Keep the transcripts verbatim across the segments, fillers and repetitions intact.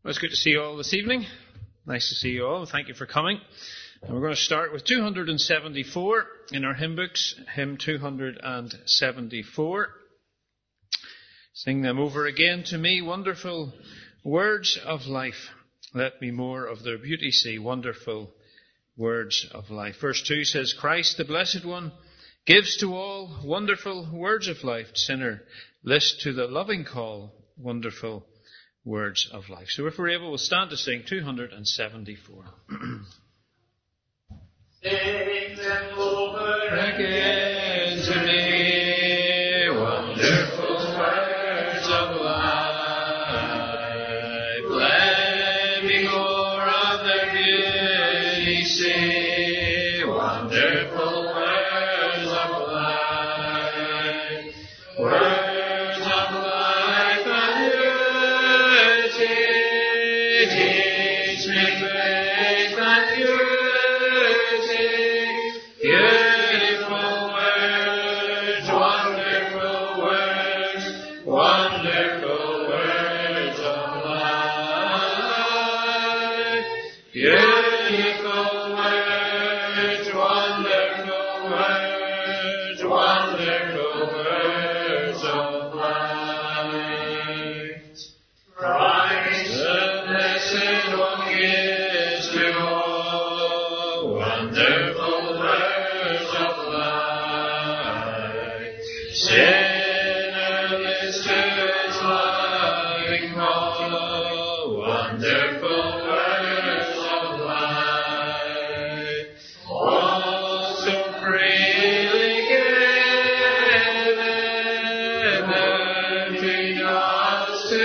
Well, it's good to see you all this evening. Nice to see you all. Thank you for coming. And we're going to start with two hundred seventy-four in our hymn books, hymn two hundred seventy-four. Sing them over again to me, wonderful words of life. Let me more of their beauty see, wonderful words of life. Verse two says, Christ, the Blessed One, gives to all wonderful words of life. Sinner, list to the loving call, wonderful words of life. So if we're able, we'll stand to sing two hundred seventy-four. Sing them over again to me, wonderful words of life. Let me more of their beauty see, wonderful words of life. Words of life and beauty, teach me faith and beauty. Beautiful words, wonderful words, wonderful words of life. Beautiful words, wonderful words, wonderful words of life. Christ, the Blessed One, gives to all wonderful words of life. Sinner, list to its loving call, wonderful words of life. All so freely given, entering us to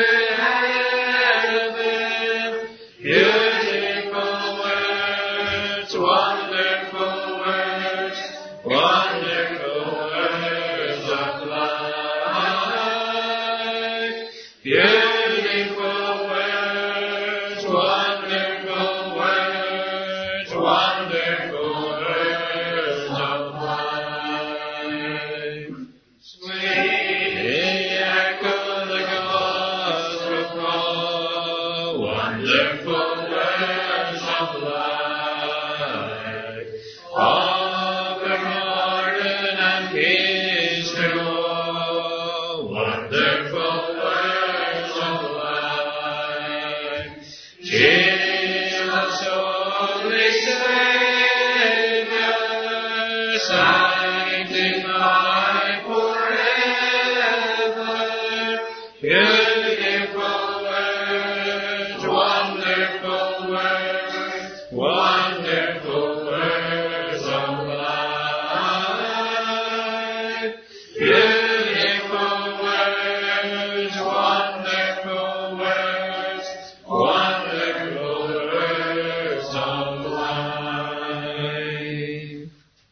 heaven. Beautiful words, wonderful words, wonderful words of life. Beautiful words, wonderful words, wonderful words of life. Sweet echo the gospel call, wonderful words of life. Offer pardon and peace to all, wonderful words of life. Jesus, only Savior, sanctified forever. Beautiful words, wonderful words, wonderful words of life. Beautiful words, wonderful words, wonderful words of life.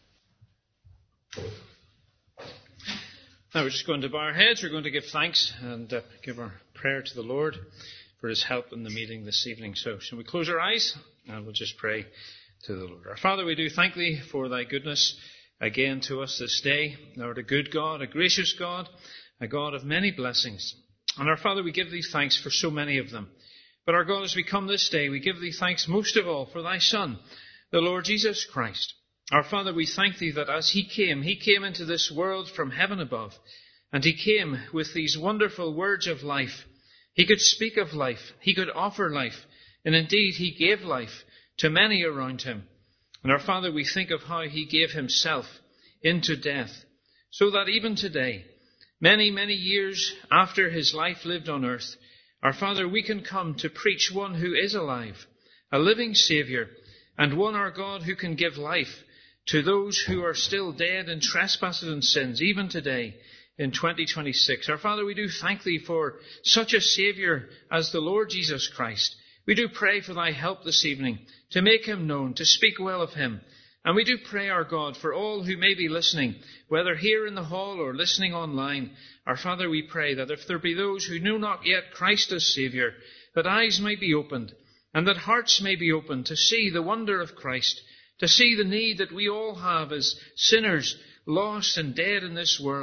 Now we're just going to bow our heads. We're going to give thanks and uh, give our prayer to the Lord for his help in the meeting this evening. So shall we close our eyes and we'll just pray to the Lord. Our Father, we do thank thee for thy goodness again to us this day. Thou art a good God, a gracious God, a God of many blessings. And our Father, we give thee thanks for so many of them. But our God, as we come this day, we give thee thanks most of all for thy Son, the Lord Jesus Christ. Our Father, we thank thee that as he came, he came into this world from heaven above, and he came with these wonderful words of life. He could speak of life, he could offer life, and indeed he gave life to many around him. And our Father, we think of how he gave himself into death, so that even today, many, many years after his life lived on earth, our Father, we can come to preach one who is alive, a living Saviour, and one, our God, who can give life to those who are still dead in trespasses and sins, even today in twenty twenty-six. Our Father, we do thank thee for such a Saviour as the Lord Jesus Christ. We do pray for thy help this evening to make him known, to speak well of him. And we do pray, our God, for all who may be listening, whether here in the hall or listening online. Our Father, we pray that if there be those who know not yet Christ as Saviour, that eyes may be opened, and that hearts may be opened to see the wonder of Christ, to see the need that we all have as sinners, lost and dead in this world,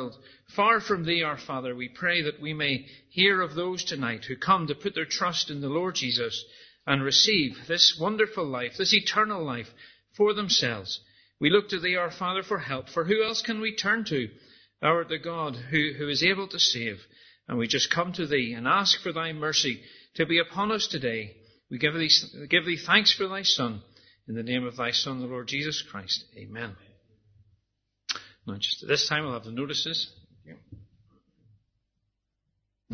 far from thee, our Father, we pray that we may hear of those tonight who come to put their trust in the Lord Jesus and receive this wonderful life, this eternal life for themselves. We look to thee, our Father, for help. For who else can we turn to? Thou art the God who, who is able to save. And we just come to thee and ask for thy mercy to be upon us today. We give thee, give thee thanks for thy Son. In the name of thy Son, the Lord Jesus Christ. Amen. Now, just at this time, we'll have the notices. Thank you.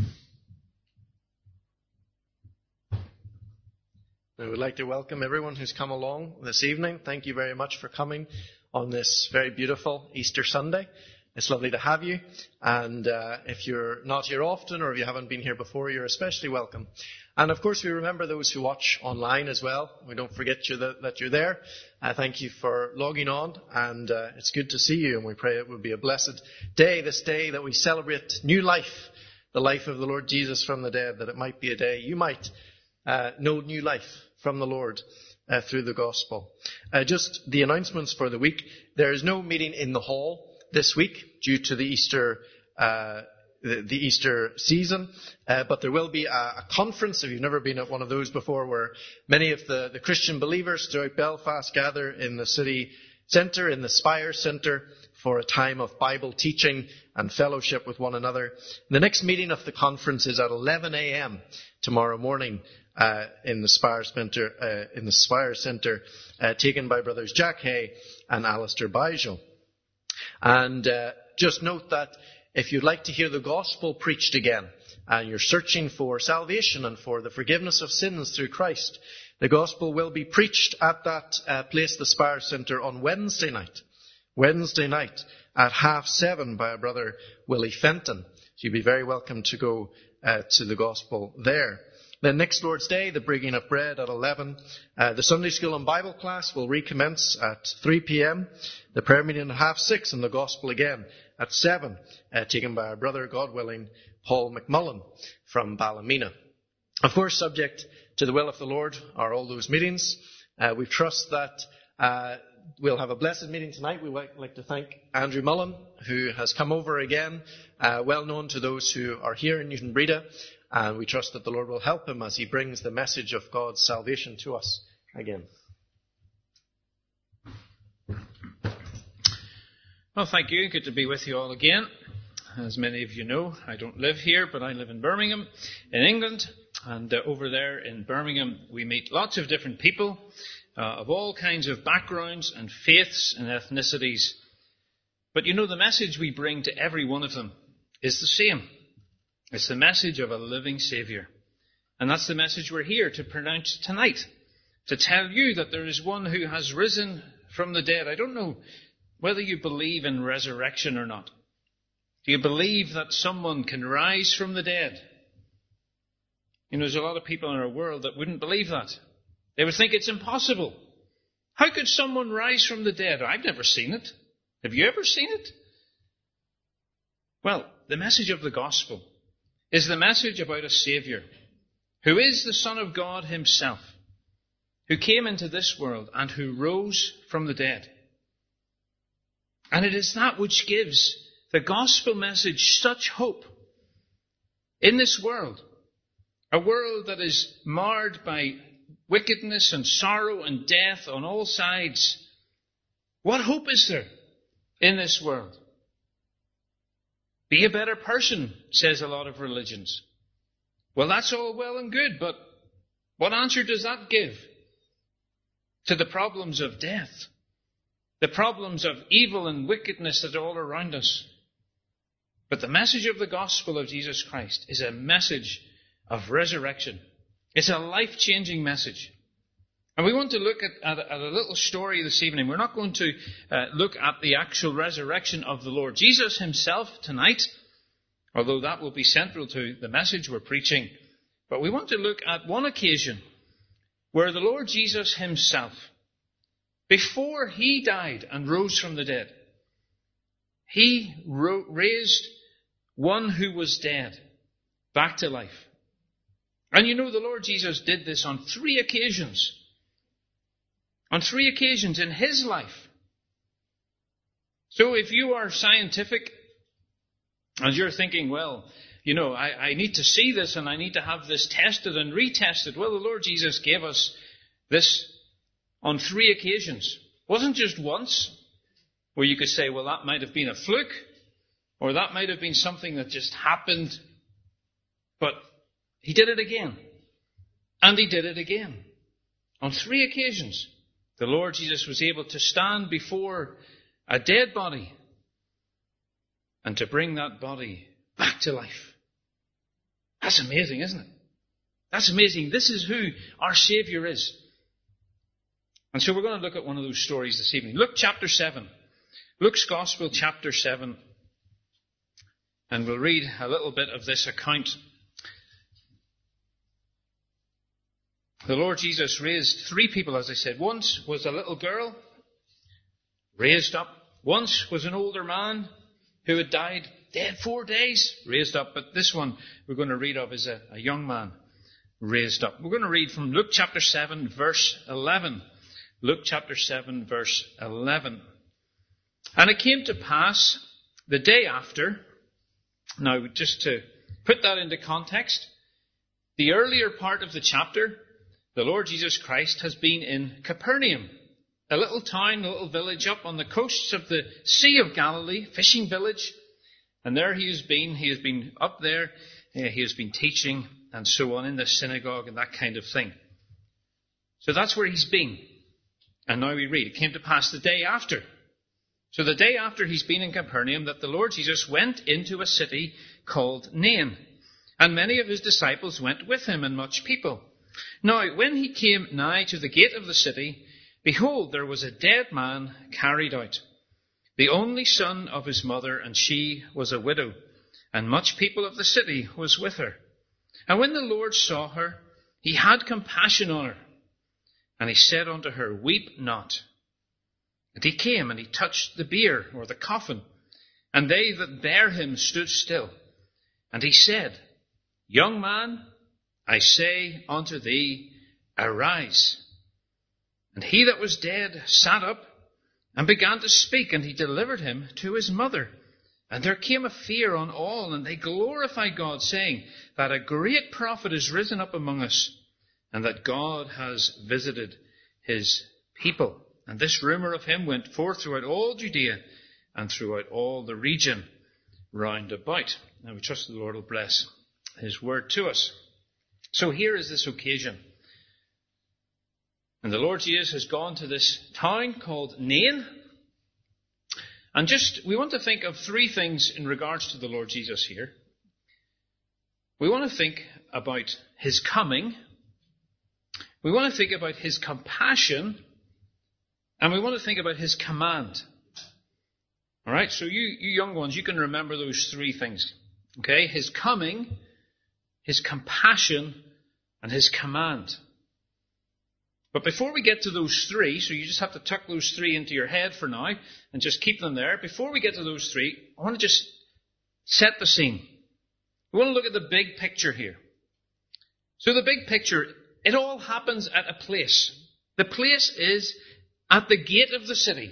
I would like to welcome everyone who's come along this evening. Thank you very much for coming on this very beautiful Easter Sunday. It's lovely to have you. And uh, if you're not here often or if you haven't been here before, you're especially welcome. And of course, we remember those who watch online as well. We don't forget you that, that you're there. Uh, thank you for logging on. And uh, it's good to see you. And we pray it will be a blessed day, this day that we celebrate new life, the life of the Lord Jesus from the dead, that it might be a day you might uh, know new life from the Lord uh, through the gospel. Uh, just the announcements for the week. There is no meeting in the hall this week due to the Easter uh, the, the Easter season, uh, but there will be a, a conference, if you've never been at one of those before, where many of the, the Christian believers throughout Belfast gather in the city centre, in the Spire Centre, for a time of Bible teaching and fellowship with one another. The next meeting of the conference is at eleven a.m. tomorrow morning uh, in the Spire Centre, uh, in the Spire Centre, uh, taken by brothers Jack Hay and Alistair Bijel. And uh, just note that if you'd like to hear the gospel preached again, and you're searching for salvation and for the forgiveness of sins through Christ, the gospel will be preached at that uh, place, the Spire Centre, on Wednesday night. Wednesday night at half seven by a brother, Willie Fenton. So you'd be very welcome to go uh, to the gospel there. Then next Lord's Day, the breaking of bread at eleven. Uh, the Sunday school and Bible class will recommence at three p.m. The prayer meeting at half six and the gospel again at seven, uh, taken by our brother, God willing, Paul McMullen from Ballymena. Of course, subject to the will of the Lord are all those meetings. Uh, we trust that uh, we'll have a blessed meeting tonight. We would like to thank Andrew Mullen, who has come over again, uh, well known to those who are here in Newton Breda. And we trust that the Lord will help him as he brings the message of God's salvation to us again. Well, thank you. Good to be with you all again. As many of you know, I don't live here, but I live in Birmingham, in England. And uh, over there in Birmingham, we meet lots of different people uh, of all kinds of backgrounds and faiths and ethnicities. But you know, the message we bring to every one of them is the same. It's the message of a living Saviour. And that's the message we're here to pronounce tonight. To tell you that there is one who has risen from the dead. I don't know whether you believe in resurrection or not. Do you believe that someone can rise from the dead? You know, there's a lot of people in our world that wouldn't believe that. They would think it's impossible. How could someone rise from the dead? I've never seen it. Have you ever seen it? Well, the message of the gospel is the message about a Saviour who is the Son of God himself, who came into this world and who rose from the dead. And it is that which gives the gospel message such hope in this world, a world that is marred by wickedness and sorrow and death on all sides. What hope is there in this world? Be a better person, says a lot of religions. Well, that's all well and good, but what answer does that give to the problems of death? The problems of evil and wickedness that are all around us? But the message of the gospel of Jesus Christ is a message of resurrection. It's a life-changing message. And we want to look at, at, at a little story this evening. We're not going to uh, look at the actual resurrection of the Lord Jesus himself tonight, although that will be central to the message we're preaching. But we want to look at one occasion where the Lord Jesus himself, before he died and rose from the dead, he ro- raised one who was dead back to life. And you know, the Lord Jesus did this on three occasions. On three occasions in his life. So if you are scientific And you're thinking, well, you know, I, I need to see this and I need to have this tested and retested. Well, the Lord Jesus gave us this on three occasions. It wasn't just once where you could say, well, that might have been a fluke or that might have been something that just happened. But he did it again. And he did it again. On three occasions, the Lord Jesus was able to stand before a dead body and to bring that body back to life. That's amazing, isn't it? That's amazing. This is who our Saviour is. And so we're going to look at one of those stories this evening. Luke chapter seven. Luke's Gospel chapter seven. And we'll read a little bit of this account. The Lord Jesus raised three people, as I said. Once was a little girl, raised up. Once was an older man who had died dead four days, raised up. But this one we're going to read of is a, a young man raised up. We're going to read from Luke chapter seven, verse eleven. Luke chapter seven, verse eleven. And it came to pass the day after. Now, just to put that into context, the earlier part of the chapter, the Lord Jesus Christ has been in Capernaum, a little town, a little village up on the coasts of the Sea of Galilee, fishing village. And there he has been. He has been up there. Uh, he has been teaching and so on in the synagogue and that kind of thing. So that's where he's been. And now we read, it came to pass the day after. So the day after he's been in Capernaum, that the Lord Jesus went into a city called Nain. And many of his disciples went with him, and much people. Now, when he came nigh to the gate of the city, behold, there was a dead man carried out, the only son of his mother, and she was a widow, and much people of the city was with her. And when the Lord saw her, he had compassion on her, and he said unto her, Weep not. And he came, and he touched the bier, or the coffin, and they that bare him stood still. And he said, Young man, I say unto thee, arise. And he that was dead sat up, and began to speak, and he delivered him to his mother. And there came a fear on all, and they glorified God, saying that a great prophet is risen up among us, and that God has visited his people. And this rumour of him went forth throughout all Judea, and throughout all the region round about. Now we trust the Lord will bless his word to us. So here is this occasion. And the Lord Jesus has gone to this town called Nain. And just, we want to think of three things in regards to the Lord Jesus here. We want to think about his coming. We want to think about his compassion. And we want to think about his command. All right, so you, you young ones, you can remember those three things. Okay, his coming, his compassion, and his command. But before we get to those three, so you just have to tuck those three into your head for now and just keep them there. Before we get to those three, I want to just set the scene. We want to look at the big picture here. So the big picture, it all happens at a place. The place is at the gate of the city.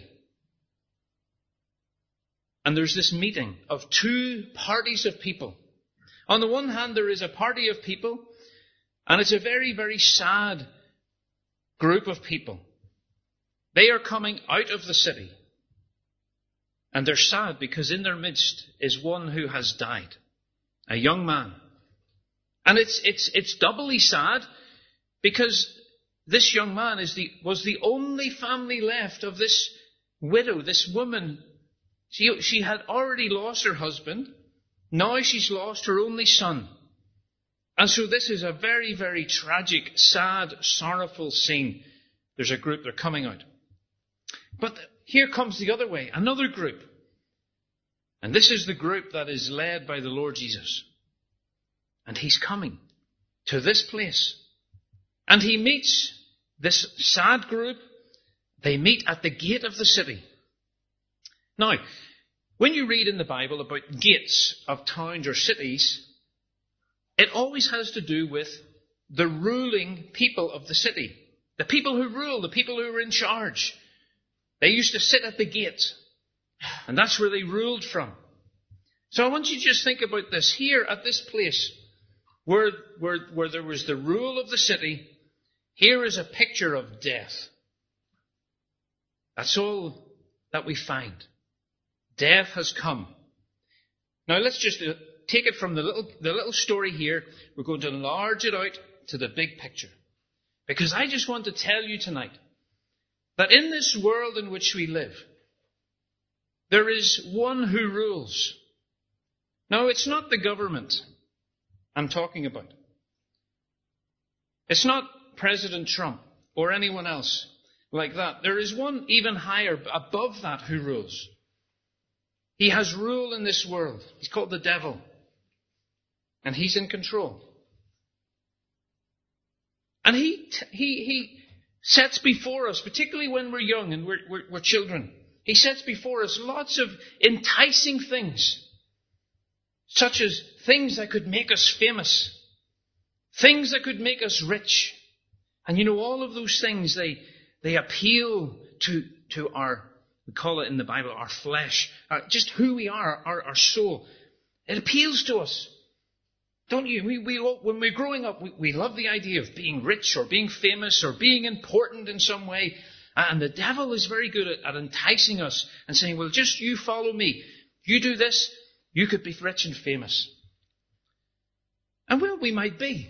And there's this meeting of two parties of people. On the one hand, there is a party of people, and it's a very, very sad group of people. They are coming out of the city. And they're sad because in their midst is one who has died. A young man. And it's it's it's doubly sad because this young man is the was the only family left of this widow, this woman. She, she had already lost her husband. Now she's lost her only son. And so this is a very, very tragic, sad, sorrowful scene. There's a group, they're coming out. But here comes the other way, another group. And this is the group that is led by the Lord Jesus. And he's coming to this place. And he meets this sad group. They meet at the gate of the city. Now, when you read in the Bible about gates of towns or cities, it always has to do with the ruling people of the city. The people who rule, the people who are in charge. They used to sit at the gate. And that's where they ruled from. So I want you to just think about this. Here at this place, where, where, where there was the rule of the city, here is a picture of death. That's all that we find. Death has come. Now let's just take it from the little, the little story here. We're going to enlarge it out to the big picture. Because I just want to tell you tonight that in this world in which we live, there is one who rules. Now, it's not the government I'm talking about. It's not President Trump or anyone else like that. There is one even higher, above that, who rules. He has rule in this world. He's called the devil. And he's in control. And he he he sets before us, particularly when we're young and we're, we're, we're children, he sets before us lots of enticing things, such as things that could make us famous, things that could make us rich. And you know, all of those things, they they appeal to to our, we call it in the Bible, our flesh, uh, just who we are, our, our soul. It appeals to us. Don't you? We, we, when we're growing up, we, we love the idea of being rich or being famous or being important in some way. And the devil is very good at, at enticing us and saying, well, just you follow me. You do this, you could be rich and famous. And well, we might be.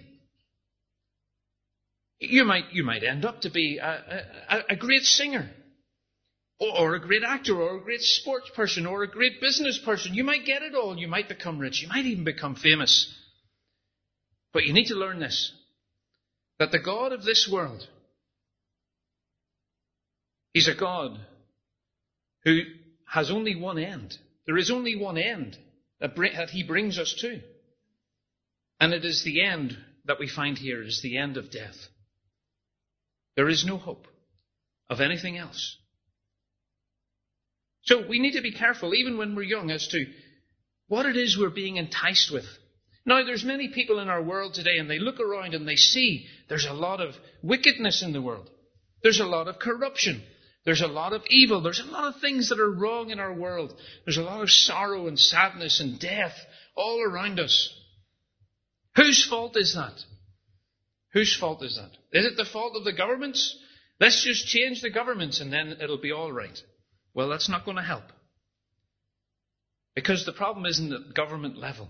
You might, you might end up to be a, a, a great singer, or, or a great actor, or a great sports person, or a great business person. You might get it all. You might become rich. You might even become famous. But you need to learn this, that the God of this world, He's a God who has only one end. There is only one end that, bring, that He brings us to. And it is the end that we find here, is the end of death. There is no hope of anything else. So we need to be careful, even when we're young, as to what it is we're being enticed with. Now, there's many people in our world today, and they look around and they see there's a lot of wickedness in the world. There's a lot of corruption. There's a lot of evil. There's a lot of things that are wrong in our world. There's a lot of sorrow and sadness and death all around us. Whose fault is that? Whose fault is that? Is it the fault of the governments? Let's just change the governments and then it'll be all right. Well, that's not going to help. Because the problem isn't at government level.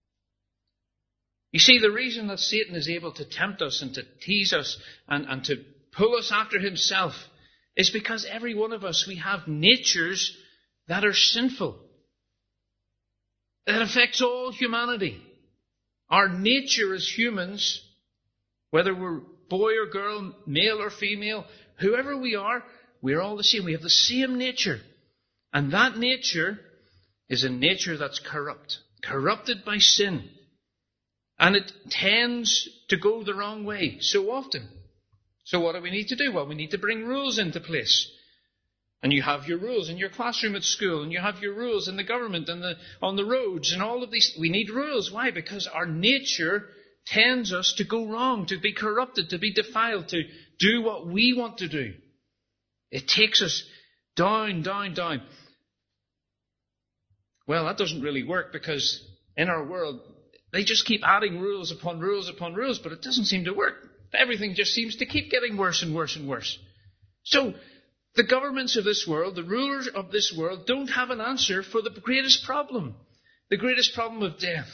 You see, the reason that Satan is able to tempt us and to tease us and, and to pull us after himself is because every one of us, we have natures that are sinful. That affects all humanity. Our nature as humans, whether we're boy or girl, male or female, whoever we are, we're all the same. We have the same nature. And that nature is a nature that's corrupt, corrupted by sin. And it tends to go the wrong way so often. So what do we need to do? Well, we need to bring rules into place. And you have your rules in your classroom at school, and you have your rules in the government and the, on the roads, and all of these. We need rules. Why? Because our nature tends us to go wrong, to be corrupted, to be defiled, to do what we want to do. It takes us down, down, down. Well, that doesn't really work, because in our world, they just keep adding rules upon rules upon rules, but it doesn't seem to work. Everything just seems to keep getting worse and worse and worse. So, the governments of this world, the rulers of this world, don't have an answer for the greatest problem. The greatest problem of death.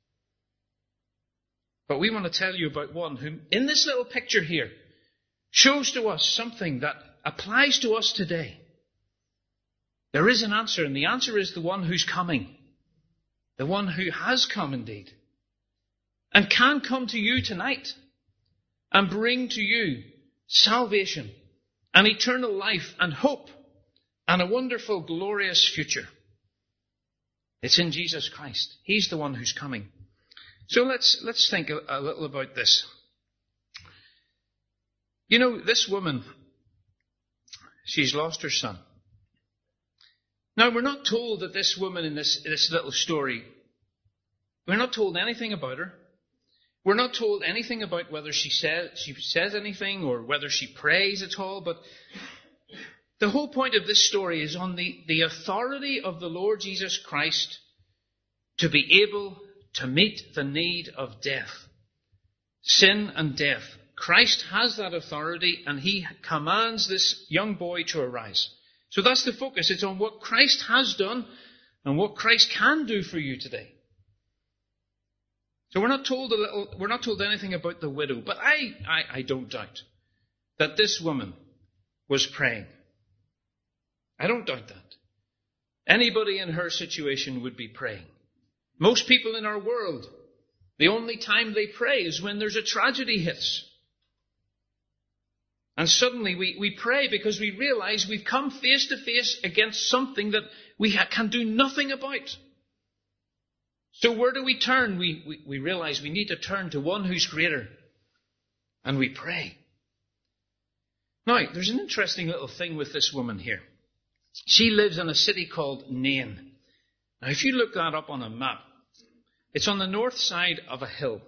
But we want to tell you about one who, in this little picture here, shows to us something that applies to us today. There is an answer, and the answer is the one who's coming. The one who has come indeed. And can come to you tonight. And bring to you salvation. And eternal life and hope. And a wonderful, glorious future. It's in Jesus Christ. He's the one who's coming. So let's, let's think a, a little about this. You know, this woman, she's lost her son. Now, we're not told that this woman in this, this little story, we're not told anything about her. We're not told anything about whether she says, she says anything or whether she prays at all. But the whole point of this story is on the, the authority of the Lord Jesus Christ to be able to meet the need of death. Sin and death. Christ has that authority, and he commands this young boy to arise. So that's the focus. It's on what Christ has done and what Christ can do for you today. So we're not told a little, we're not told anything about the widow, but I, I, I don't doubt that this woman was praying. I don't doubt that. Anybody in her situation would be praying. Most people in our world, the only time they pray is when there's a tragedy hits. And suddenly we, we pray because we realize we've come face to face against something that we ha- can do nothing about. So where do we turn? We, we, we realize we need to turn to one who's greater. And we pray. Now, there's an interesting little thing with this woman here. She lives in a city called Nain. Now, if you look that up on a map, it's on the north side of a hill,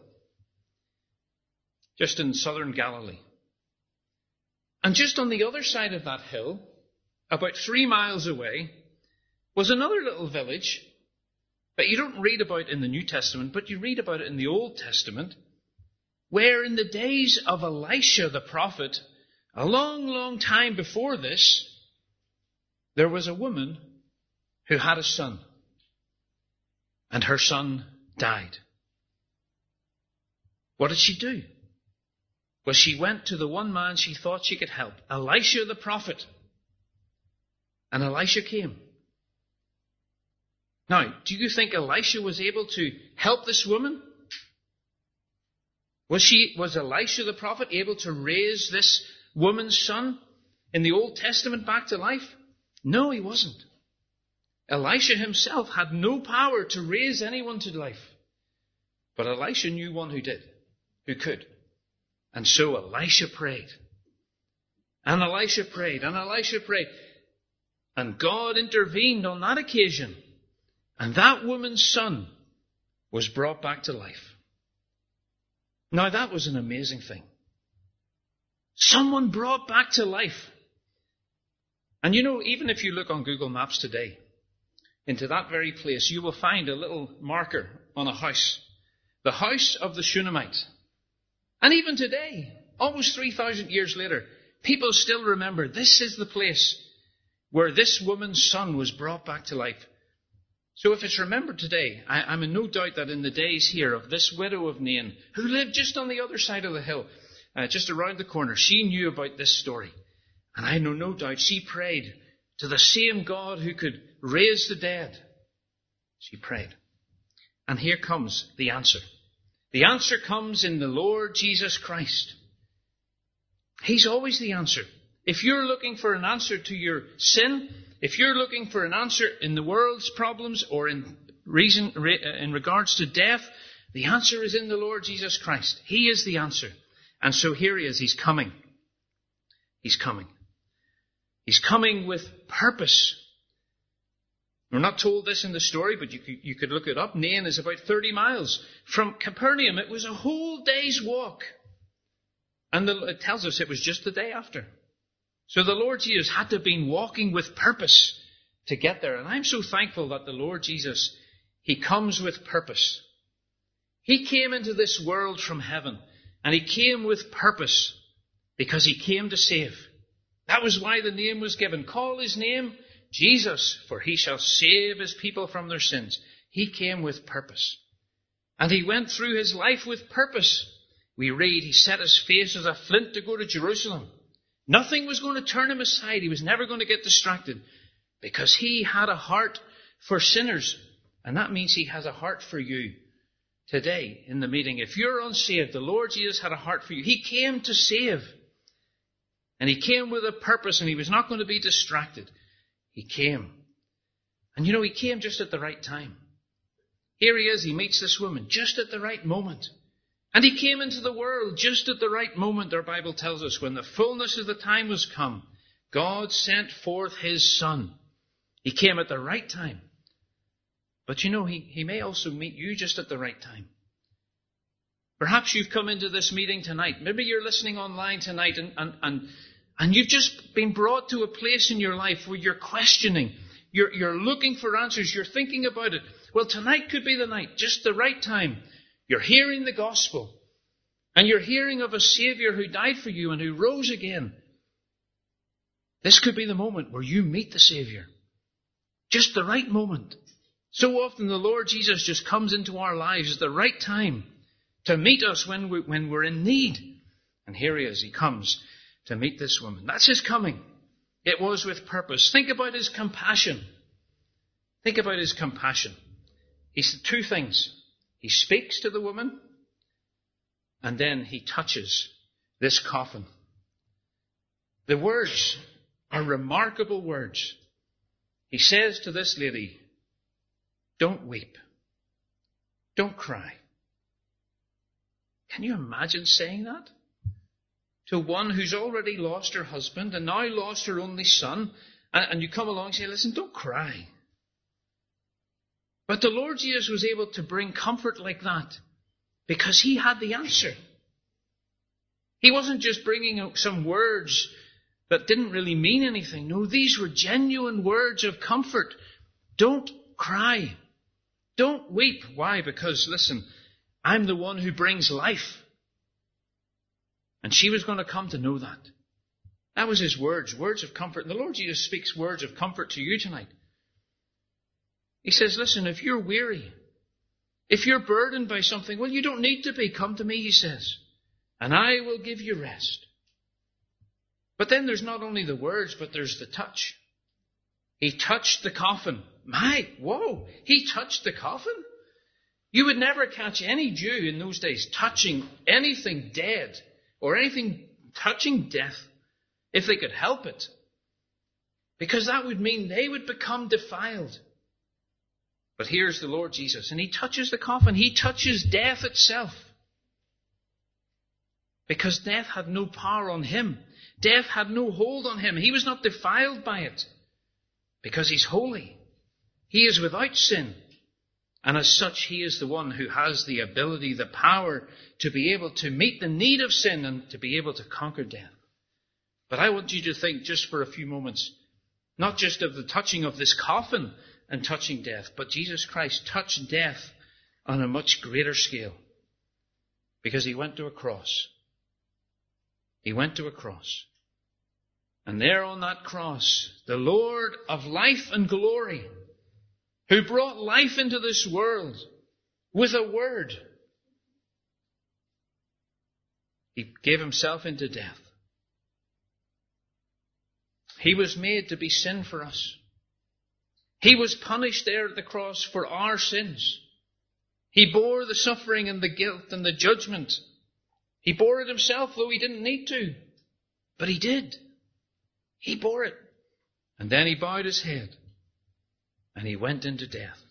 just in southern Galilee. And just on the other side of that hill, about three miles away, was another little village that you don't read about in the New Testament, but you read about it in the Old Testament, where in the days of Elisha the prophet, a long, long time before this, there was a woman who had a son, and her son died. What did she do? Well, she went to the one man she thought she could help, Elisha the prophet. And Elisha came. Now, do you think Elisha was able to help this woman? Was she, was Elisha the prophet able to raise this woman's son in the Old Testament back to life? No, he wasn't. Elisha himself had no power to raise anyone to life. But Elisha knew one who did, who could. And so Elisha prayed. And Elisha prayed. And Elisha prayed. And God intervened on that occasion. And that woman's son was brought back to life. Now that was an amazing thing. Someone brought back to life. And you know, even if you look on Google Maps today, into that very place, you will find a little marker on a house. The house of the Shunammite. And even today, almost three thousand years later, people still remember this is the place where this woman's son was brought back to life. So if it's remembered today, I, I'm in no doubt that in the days here of this widow of Nain, who lived just on the other side of the hill, uh, just around the corner, she knew about this story. And I know no doubt she prayed to the same God who could raise the dead. She prayed. And here comes the answer. The answer comes in the Lord Jesus Christ. He's always the answer. If you're looking for an answer to your sin, if you're looking for an answer in the world's problems or in reason in regards to death, the answer is in the Lord Jesus Christ. He is the answer. And so here he is. He's coming. He's coming. He's coming with purpose. We're not told this in the story, but you could, you could look it up. Nain is about thirty miles from Capernaum. It was a whole day's walk. And the, it tells us it was just the day after. So the Lord Jesus had to have been walking with purpose to get there. And I'm so thankful that the Lord Jesus, he comes with purpose. He came into this world from heaven, and he came with purpose because he came to save. That was why the name was given. Call his name Jesus, for he shall save his people from their sins. He came with purpose. And he went through his life with purpose. We read, he set his face as a flint to go to Jerusalem. Nothing was going to turn him aside. He was never going to get distracted because he had a heart for sinners. And that means he has a heart for you today in the meeting. If you're unsaved, the Lord Jesus had a heart for you. He came to save. And he came with a purpose, and he was not going to be distracted. He came. And you know, he came just at the right time. Here he is, he meets this woman just at the right moment. And he came into the world just at the right moment, our Bible tells us. When the fullness of the time was come, God sent forth his Son. He came at the right time. But you know, he, he may also meet you just at the right time. Perhaps you've come into this meeting tonight. Maybe you're listening online tonight and, and, and, and you've just been brought to a place in your life where you're questioning. You're, you're looking for answers. You're thinking about it. Well, tonight could be the night, just the right time. You're hearing the gospel. And you're hearing of a Savior who died for you and who rose again. This could be the moment where you meet the Savior. Just the right moment. So often the Lord Jesus just comes into our lives at the right time to meet us when, we, when we're in need. And here he is. He comes to meet this woman. That's his coming. It was with purpose. Think about his compassion. Think about his compassion. He said two things. He speaks to the woman, and then he touches this coffin. The words are remarkable words. He says to this lady, don't weep. Don't cry. Can you imagine saying that? To one who's already lost her husband and now lost her only son, and, and you come along and say, listen, don't cry. But the Lord Jesus was able to bring comfort like that because he had the answer. He wasn't just bringing some words that didn't really mean anything. No, these were genuine words of comfort. Don't cry. Don't weep. Why? Because, listen, I'm the one who brings life. And she was going to come to know that. That was his words, words of comfort. And the Lord Jesus speaks words of comfort to you tonight. He says, listen, if you're weary, if you're burdened by something, well, you don't need to be. Come to me, he says, and I will give you rest. But then there's not only the words, but there's the touch. He touched the coffin. My, whoa, he touched the coffin? You would never catch any Jew in those days touching anything dead or anything touching death if they could help it. Because that would mean they would become defiled. But here's the Lord Jesus, and he touches the coffin. He touches death itself. Because death had no power on him. Death had no hold on him. He was not defiled by it. Because he's holy. He is without sin. And as such, he is the one who has the ability, the power to be able to meet the need of sin and to be able to conquer death. But I want you to think just for a few moments, not just of the touching of this coffin and touching death, but Jesus Christ touched death on a much greater scale. Because he went to a cross. He went to a cross. And there on that cross, the Lord of life and glory, who brought life into this world with a word, he gave himself into death. He was made to be sin for us. He was punished there at the cross for our sins. He bore the suffering and the guilt and the judgment. He bore it himself, though he didn't need to. But he did. He bore it. And then he bowed his head. And he went into death.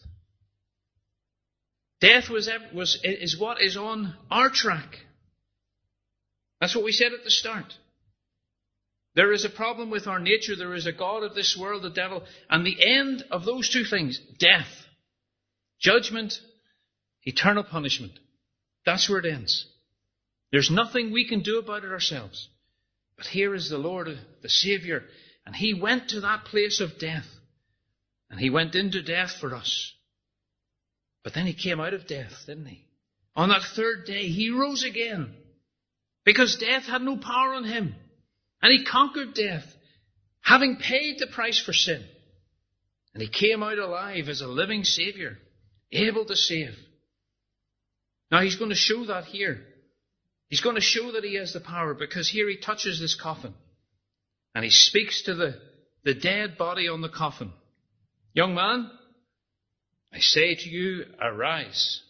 Death was, was is what is on our track. That's what we said at the start. There is a problem with our nature. There is a God of this world, the devil. And the end of those two things, death, judgment, eternal punishment. That's where it ends. There's nothing we can do about it ourselves. But here is the Lord, the Savior, and he went to that place of death. And he went into death for us. But then he came out of death, didn't he? On that third day, he rose again. Because death had no power on him. And he conquered death, having paid the price for sin. And he came out alive as a living Savior, able to save. Now he's going to show that here. He's going to show that he has the power, because here he touches this coffin. And he speaks to the, the dead body on the coffin. Young man, I say to you, arise.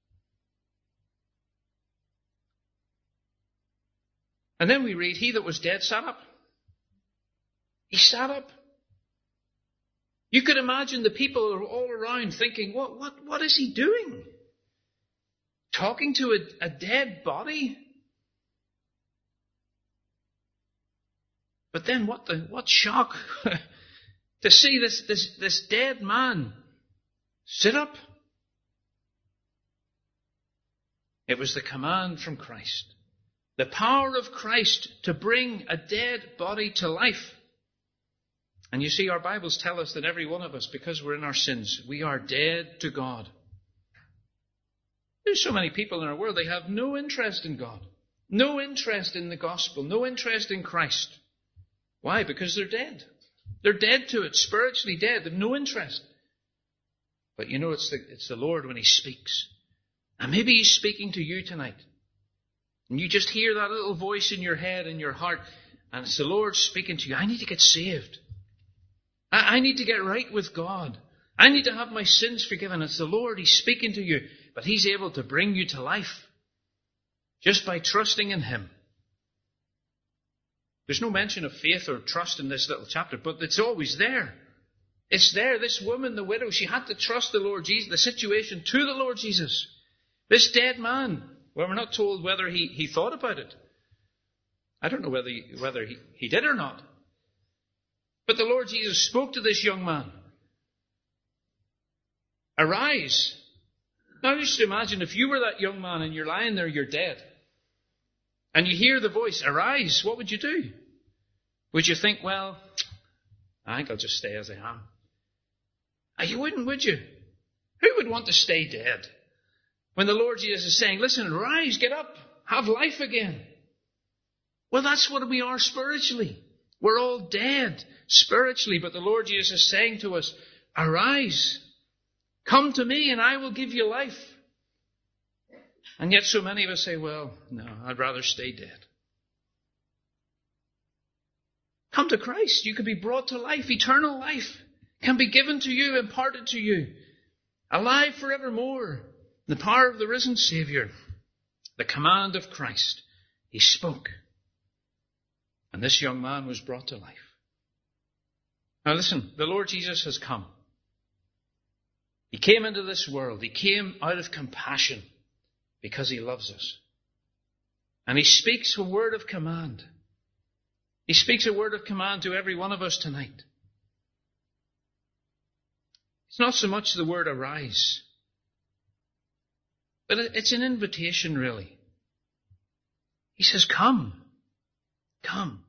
And then we read, he that was dead sat up. He sat up. You could imagine the people are all around thinking, what, what, what is he doing? Talking to a, a dead body? But then what the, what shock to see this, this, this dead man sit up. It was the command from Christ. The power of Christ to bring a dead body to life. And you see, our Bibles tell us that every one of us, because we're in our sins, we are dead to God. There's so many people in our world, they have no interest in God. No interest in the gospel. No interest in Christ. Why? Because they're dead. They're dead to it, spiritually dead. They have no interest. But you know, it's the, it's the Lord when He speaks. And maybe He's speaking to you tonight. And you just hear that little voice in your head, in your heart, and it's the Lord speaking to you. I need to get saved. I, I need to get right with God. I need to have my sins forgiven. It's the Lord. He's speaking to you. But He's able to bring you to life just by trusting in Him. There's no mention of faith or trust in this little chapter, but it's always there. It's there. This woman, the widow, she had to trust the Lord Jesus, the situation to the Lord Jesus. This dead man, well, we're not told whether he, he thought about it. I don't know whether he, whether he, he did or not. But the Lord Jesus spoke to this young man. Arise. Now just imagine if you were that young man and you're lying there, you're dead. And you hear the voice, arise, what would you do? Would you think, well, I think I'll just stay as I am? You wouldn't, would you? Who would want to stay dead? When the Lord Jesus is saying, listen, rise, get up, have life again. Well, that's what we are spiritually. We're all dead spiritually, but the Lord Jesus is saying to us, arise, come to me and I will give you life. And yet so many of us say, well, no, I'd rather stay dead. Come to Christ. You can be brought to life. Eternal life can be given to you, imparted to you. Alive forevermore. The power of the risen Saviour. The command of Christ. He spoke. And this young man was brought to life. Now listen, the Lord Jesus has come. He came into this world. He came out of compassion because He loves us. And He speaks a word of command. He speaks a word of command to every one of us tonight. It's not so much the word arise, but it's an invitation really. He says, come, come,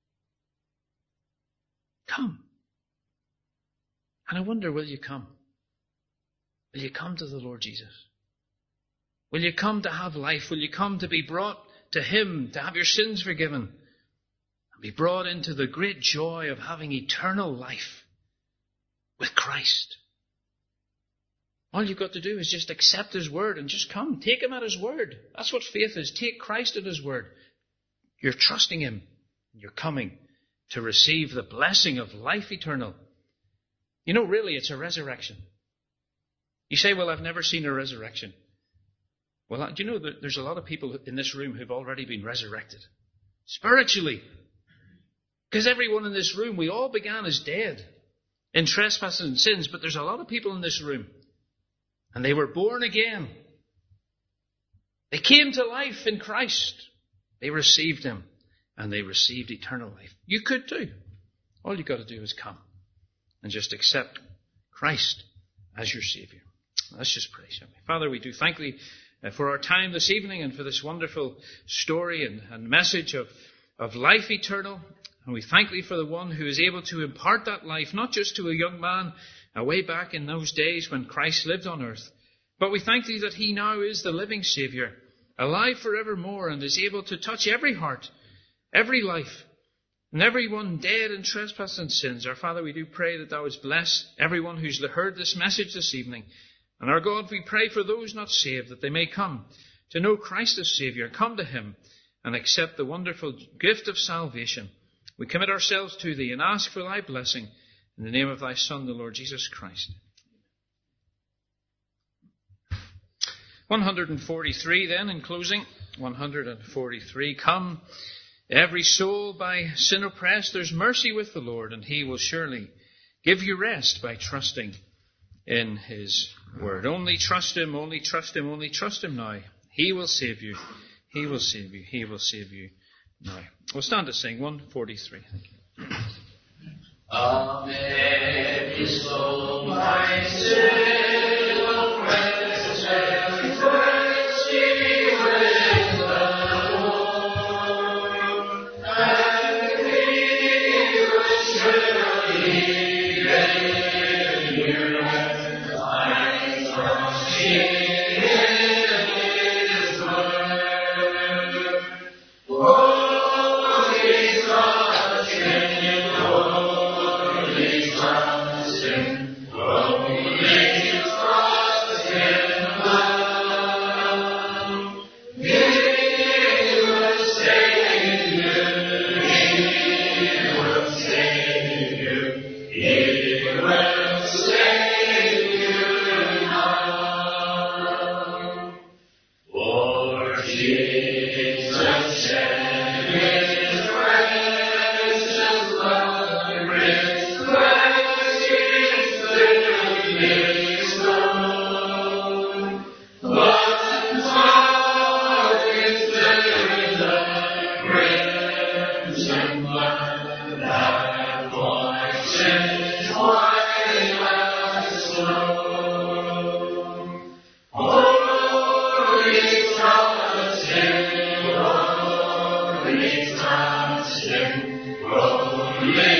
come. And I wonder, will you come? Will you come to the Lord Jesus? Will you come to have life? Will you come to be brought to Him, to have your sins forgiven, and be brought into the great joy of having eternal life with Christ? All you've got to do is just accept His word and just come. Take Him at His word. That's what faith is. Take Christ at His word. You're trusting Him. You're coming to receive the blessing of life eternal. You know, really, it's a resurrection. You say, well, I've never seen a resurrection. Well, do you know that there's a lot of people in this room who've already been resurrected? Spiritually. Because everyone in this room, we all began as dead in trespasses and sins, but there's a lot of people in this room. And they were born again. They came to life in Christ. They received Him. And they received eternal life. You could too. All you've got to do is come and just accept Christ as your Saviour. Let's just pray, shall we? Father, we do thank Thee for our time this evening and for this wonderful story and, and message of, of life eternal. And we thank Thee for the one who is able to impart that life, not just to a young man way back in those days when Christ lived on earth, but we thank Thee that He now is the living Saviour, alive forevermore, and is able to touch every heart, every life, and everyone dead in trespass and sins. Our Father, we do pray that Thou wouldst bless everyone who's heard this message this evening. And our God, we pray for those not saved, that they may come to know Christ as Saviour, come to Him, and accept the wonderful gift of salvation. We commit ourselves to Thee and ask for Thy blessing in the name of Thy Son, the Lord Jesus Christ. one hundred forty-three then, in closing. one hundred forty-three. Come, every soul by sin oppressed, there's mercy with the Lord, and He will surely give you rest by trusting in His word. Only trust Him, only trust Him, only trust Him now. He will save you. He will save you. He will save you now. We'll stand to sing one forty-three. Thank you. Of every soul my sin oppressed, every mercy with the Lord, and He will surely great mountain, rolling